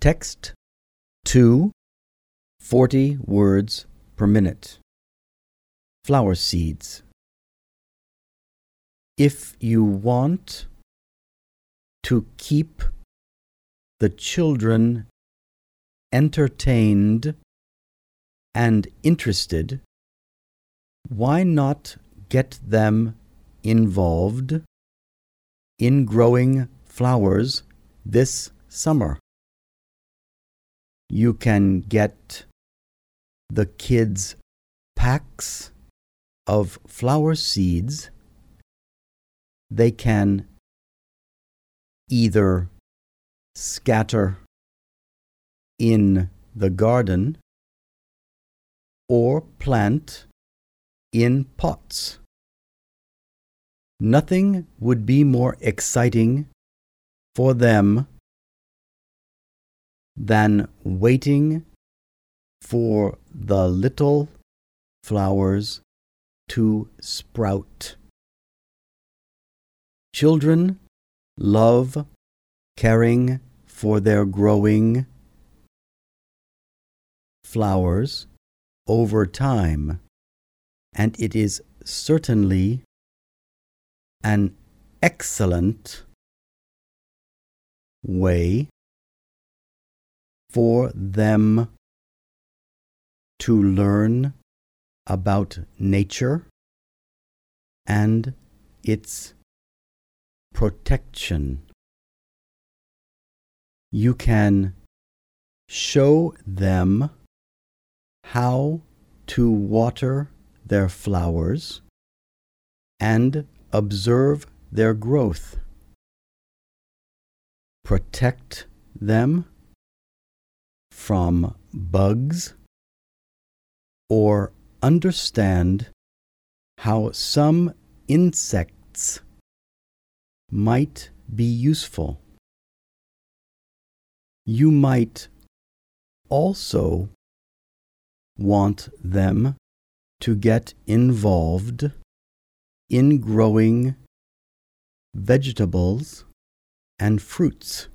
Text 2, 40 words per minute. Flower seeds. If you want to keep the children entertained and interested, why not get them involved in growing flowers this summer? You can get the kids packs of flower seeds. They can either scatter in the garden or plant in pots. Nothing would be more exciting for them than waiting for the little flowers to sprout. Children love caring for their growing flowers over time, and it is certainly an excellent way for them to learn about nature and its protection. You can show them how to water their flowers and observe their growth. Protect them from bugs, or understand how some insects might be useful. You might also want them to get involved in growing vegetables and fruits.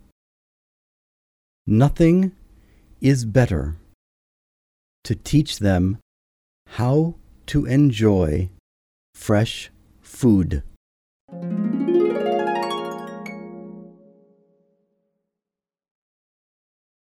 Nothing is better to teach them how to enjoy fresh food.